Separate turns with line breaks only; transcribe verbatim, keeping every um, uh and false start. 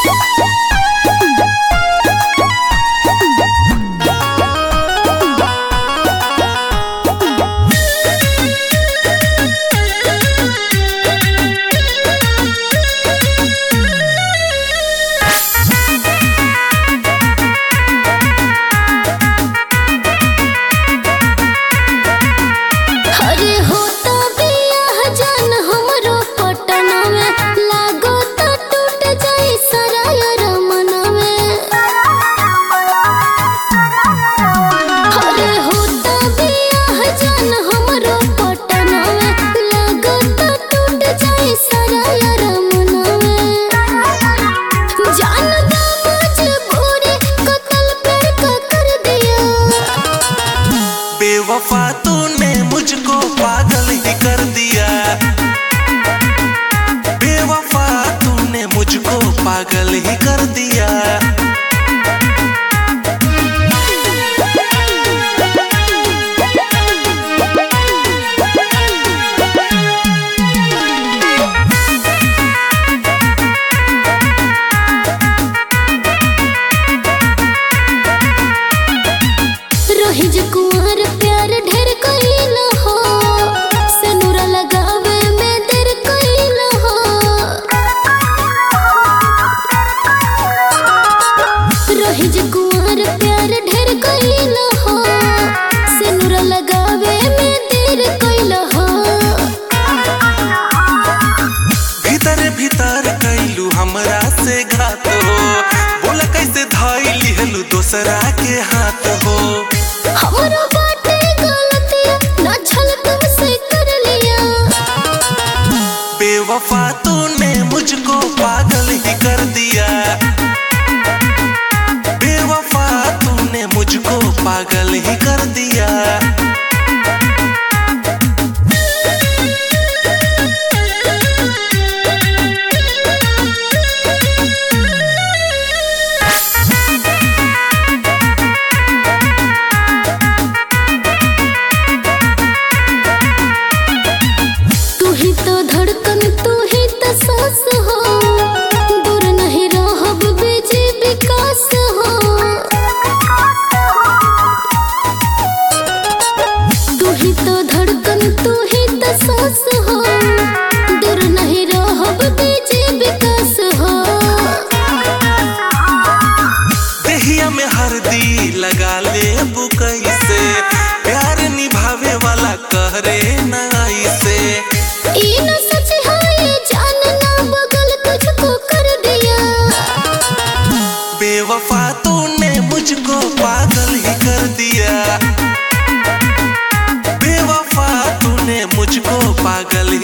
बेवफा तूने मुझको पागल ही कर दिया। बेवफा तूने मुझको पागल ही कर दिया।
रोहिज कुंवर प्यार ढेर कइला हो, सनुरा लगावे में देर कइला हो। रोहिज कुंवर प्यार ढेर कइला हो, सनुरा लगावे में देर कइला हो।
भीतर भीतर कइलू हमरा से घात हो, बोला कैसे धाई लिहलू दोसरा के हाथ हो।
हमरा बाटे गलतिया ना छल तुमसे कर लिया।
बेवफा तूने मुझको पागल ही कर दिया। बेवफा तूने मुझको पागल ही कर दिया।
तू ही तो धड़कन तू ही तो सांस हो, दूर नहीं रहब बेजे विकास हो। तू ही तो धड़कन तू ही तो सांस हो, दूर नहीं रहब बेजे विकास हो।
देहिया में हरदी लगा ले बुकई से, प्यार निभावे वाला कहरे ना ऐसे।
ई न सच है ये जानना बगल तुझको कर दिया।
बेवफा तूने मुझको पागल ही कर दिया। बेवफा तूने मुझको पागल